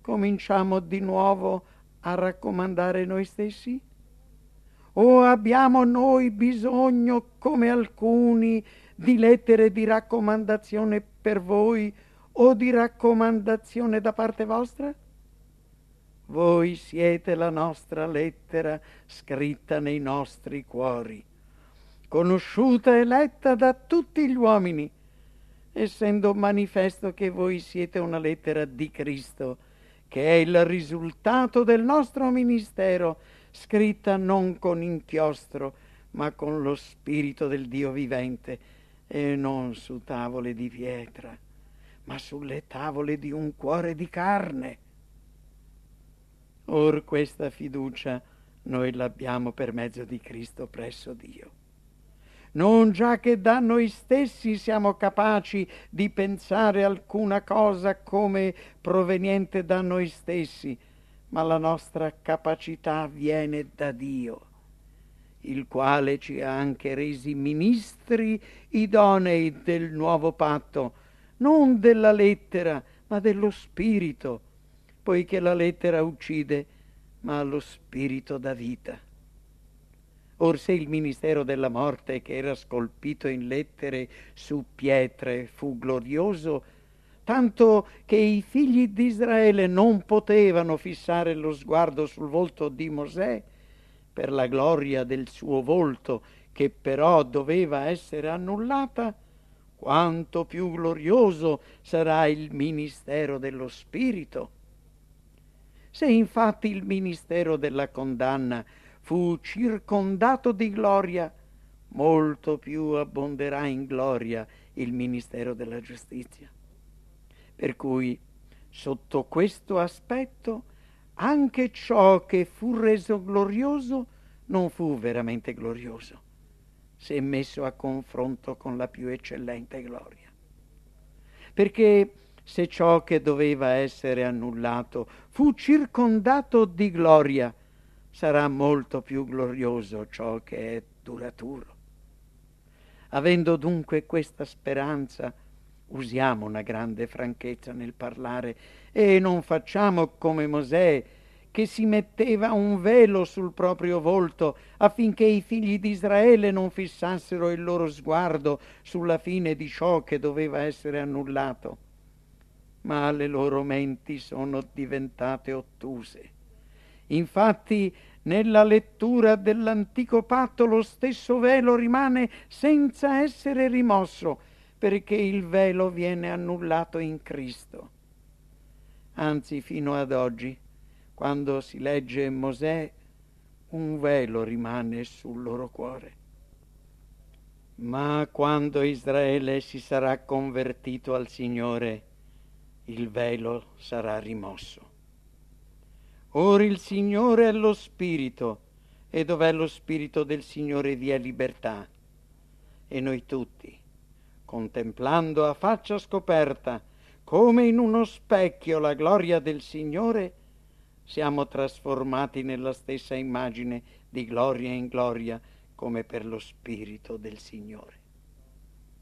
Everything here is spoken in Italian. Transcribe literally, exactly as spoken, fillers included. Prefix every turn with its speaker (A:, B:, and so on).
A: cominciamo di nuovo a raccomandare noi stessi? O abbiamo noi bisogno, come alcuni, di lettere di raccomandazione per voi o di raccomandazione da parte vostra? Voi siete la nostra lettera scritta nei nostri cuori, conosciuta e letta da tutti gli uomini, essendo manifesto che voi siete una lettera di Cristo, che è il risultato del nostro ministero, scritta non con inchiostro, ma con lo Spirito del Dio vivente, e non su tavole di pietra, ma sulle tavole di un cuore di carne. Or questa fiducia noi l'abbiamo per mezzo di Cristo presso Dio. Non già che da noi stessi siamo capaci di pensare alcuna cosa come proveniente da noi stessi, ma la nostra capacità viene da Dio, il quale ci ha anche resi ministri idonei del nuovo patto, non della lettera, ma dello Spirito, poiché la lettera uccide, ma lo Spirito dà vita. Or se il ministero della morte, che era scolpito in lettere su pietre, fu glorioso, tanto che i figli di Israele non potevano fissare lo sguardo sul volto di Mosè, per la gloria del suo volto, che però doveva essere annullata, quanto più glorioso sarà il ministero dello Spirito. Se infatti il ministero della condanna fu circondato di gloria, molto più abbonderà in gloria il ministero della giustizia. Per cui, sotto questo aspetto, anche ciò che fu reso glorioso non fu veramente glorioso, se messo a confronto con la più eccellente gloria. Perché se ciò che doveva essere annullato fu circondato di gloria, sarà molto più glorioso ciò che è duraturo. Avendo dunque questa speranza, usiamo una grande franchezza nel parlare e non facciamo come Mosè, che si metteva un velo sul proprio volto affinché i figli di Israele non fissassero il loro sguardo sulla fine di ciò che doveva essere annullato. Ma le loro menti sono diventate ottuse. Infatti, nella lettura dell'antico patto lo stesso velo rimane senza essere rimosso, perché il velo viene annullato in Cristo. Anzi, fino ad oggi, quando si legge Mosè, un velo rimane sul loro cuore. Ma quando Israele si sarà convertito al Signore, il velo sarà rimosso. Ora il Signore è lo Spirito, e dov'è lo Spirito del Signore vi è libertà. E noi tutti, contemplando a faccia scoperta, come in uno specchio, la gloria del Signore, siamo trasformati nella stessa immagine di gloria in gloria, come per lo Spirito del Signore.